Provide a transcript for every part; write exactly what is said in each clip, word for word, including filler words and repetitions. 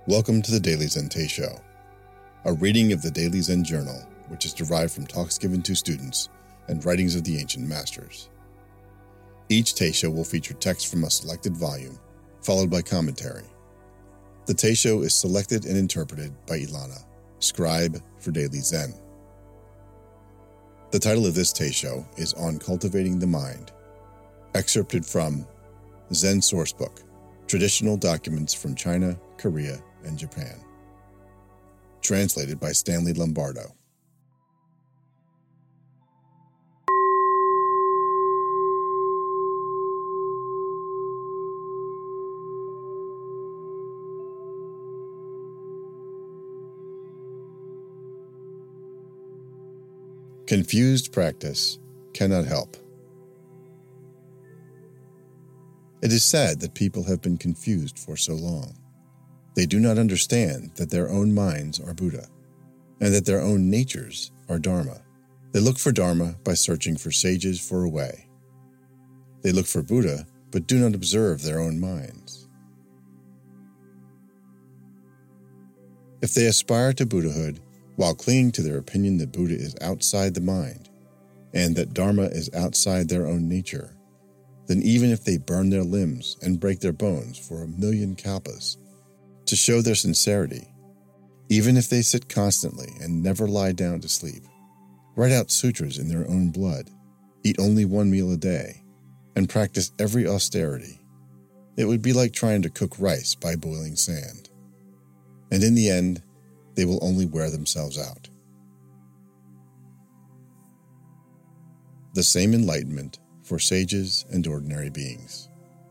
Welcome to the Daily Zen Teisho, a reading of the Daily Zen Journal, which is derived from talks given to students and writings of the ancient masters. Each Teisho will feature text from a selected volume, followed by commentary. The Teisho is selected and interpreted by Ilana, scribe for Daily Zen. The title of this Teisho is On Cultivating the Mind, excerpted from Zen Sourcebook, Traditional Documents from China, Korea, and Japan. Translated by Stanley Lombardo. Confused practice cannot help. It is sad that people have been confused for so long. They do not understand that their own minds are Buddha, and that their own natures are Dharma. They look for Dharma by searching for sages for a way. They look for Buddha, but do not observe their own minds. If they aspire to Buddhahood while clinging to their opinion that Buddha is outside the mind, and that Dharma is outside their own nature, then even if they burn their limbs and break their bones for a million kalpas, to show their sincerity, even if they sit constantly and never lie down to sleep, write out sutras in their own blood, eat only one meal a day, and practice every austerity, it would be like trying to cook rice by boiling sand. And in the end, they will only wear themselves out. The same enlightenment for sages and ordinary beings.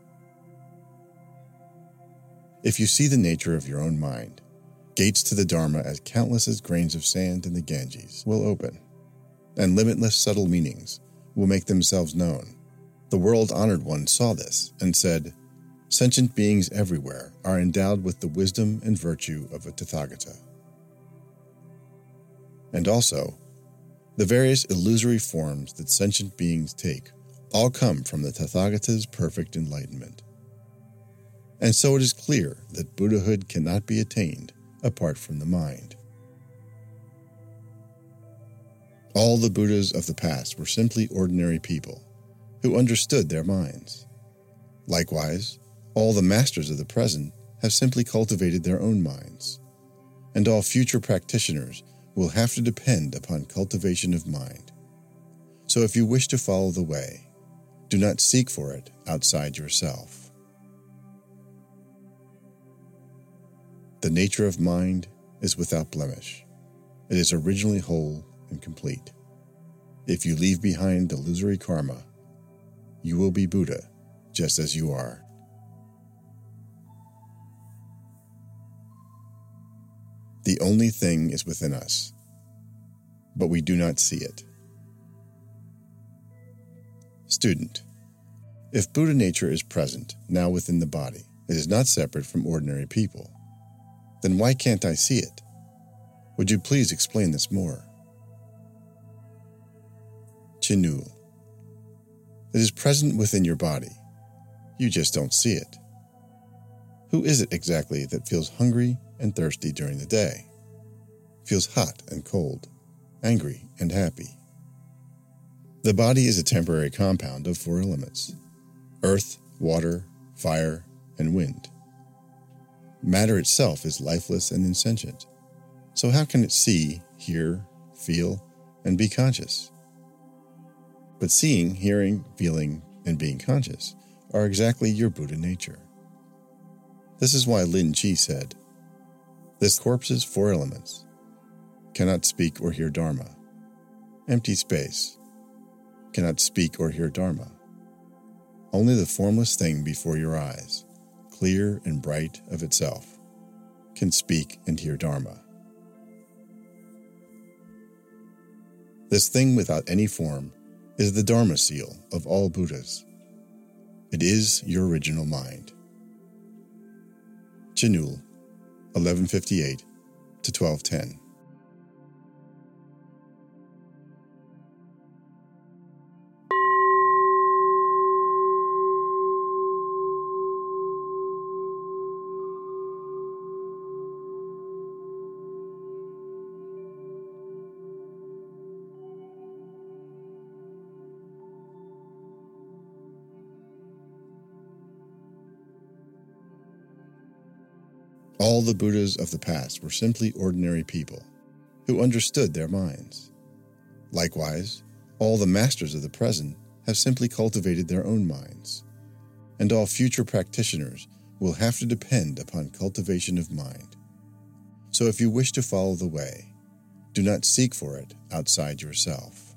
If you see the nature of your own mind, gates to the Dharma as countless as grains of sand in the Ganges will open, and limitless subtle meanings will make themselves known. The world-honored one saw this and said, "Sentient beings everywhere are endowed with the wisdom and virtue of a Tathagata." And also, the various illusory forms that sentient beings take all come from the Tathagata's perfect enlightenment. And so it is clear that Buddhahood cannot be attained apart from the mind. All the Buddhas of the past were simply ordinary people who understood their minds. Likewise, all the masters of the present have simply cultivated their own minds, and all future practitioners will have to depend upon cultivation of mind. So if you wish to follow the way, do not seek for it outside yourself. The nature of mind is without blemish. It is originally whole and complete. If you leave behind illusory karma, you will be Buddha just as you are. The only thing is within us, but we do not see it. Student, if Buddha nature is present now within the body, it is not separate from ordinary people. Then why can't I see it? Would you please explain this more? Chinul. It is present within your body. You just don't see it. Who is it exactly that feels hungry and thirsty during the day? Feels hot and cold, angry and happy? The body is a temporary compound of four elements: earth, water, fire, and wind. Matter itself is lifeless and insentient, so how can it see, hear, feel, and be conscious? But seeing, hearing, feeling, and being conscious are exactly your Buddha nature. This is why Lin Chi said, "This corpse's four elements cannot speak or hear Dharma. Empty space cannot speak or hear Dharma. Only the formless thing before your eyes, clear and bright of itself, can speak and hear Dharma." This thing without any form is the Dharma seal of all Buddhas. It is your original mind. Chinul, eleven fifty-eight to twelve ten. All the Buddhas of the past were simply ordinary people who understood their minds. Likewise, all the masters of the present have simply cultivated their own minds, and all future practitioners will have to depend upon cultivation of mind. So if you wish to follow the way, do not seek for it outside yourself.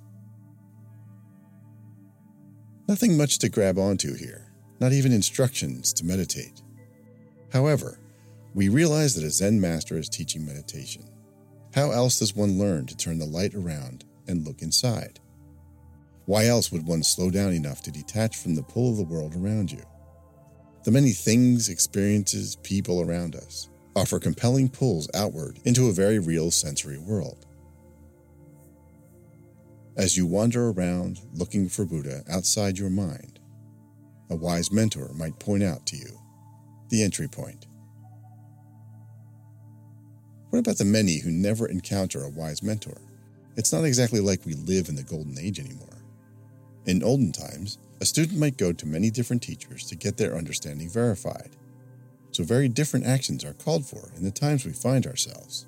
Nothing much to grab onto here, not even instructions to meditate. However, we realize that a Zen master is teaching meditation. How else does one learn to turn the light around and look inside? Why else would one slow down enough to detach from the pull of the world around you? The many things, experiences, people around us offer compelling pulls outward into a very real sensory world. As you wander around looking for Buddha outside your mind, a wise mentor might point out to you the entry point. What about the many who never encounter a wise mentor? It's not exactly like we live in the golden age anymore. In olden times, a student might go to many different teachers to get their understanding verified. So very different actions are called for in the times we find ourselves.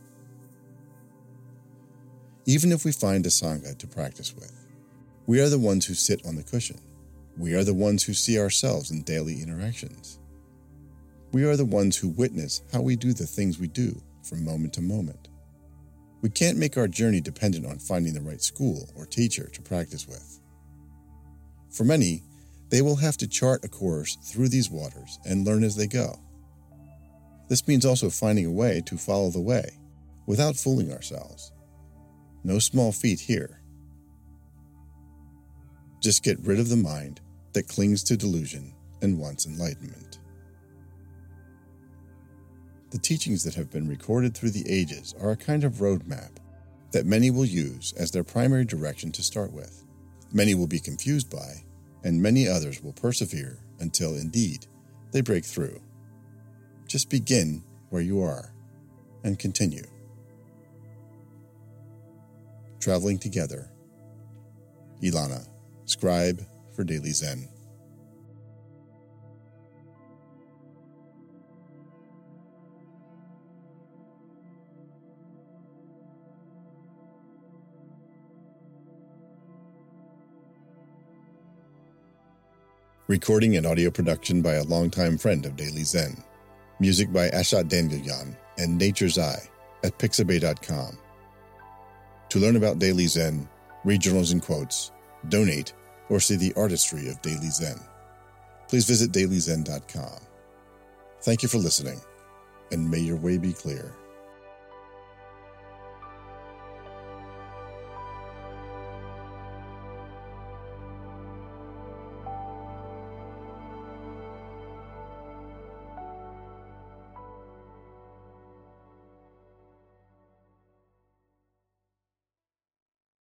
Even if we find a Sangha to practice with, we are the ones who sit on the cushion. We are the ones who see ourselves in daily interactions. We are the ones who witness how we do the things we do from moment to moment. We can't make our journey dependent on finding the right school or teacher to practice with. For many, they will have to chart a course through these waters and learn as they go. This means also finding a way to follow the way without fooling ourselves. No small feat here. Just get rid of the mind that clings to delusion and wants enlightenment. The teachings that have been recorded through the ages are a kind of roadmap that many will use as their primary direction to start with. Many will be confused by, and many others will persevere until, indeed, they break through. Just begin where you are and continue. Traveling together, Ilana, scribe for Daily Zen. Recording and audio production by a longtime friend of Daily Zen. Music by Ashat Danielyan and Nature's Eye at pixabay dot com. To learn about Daily Zen, read journals and quotes, donate, or see the artistry of Daily Zen, please visit daily zen dot com. Thank you for listening, and may your way be clear.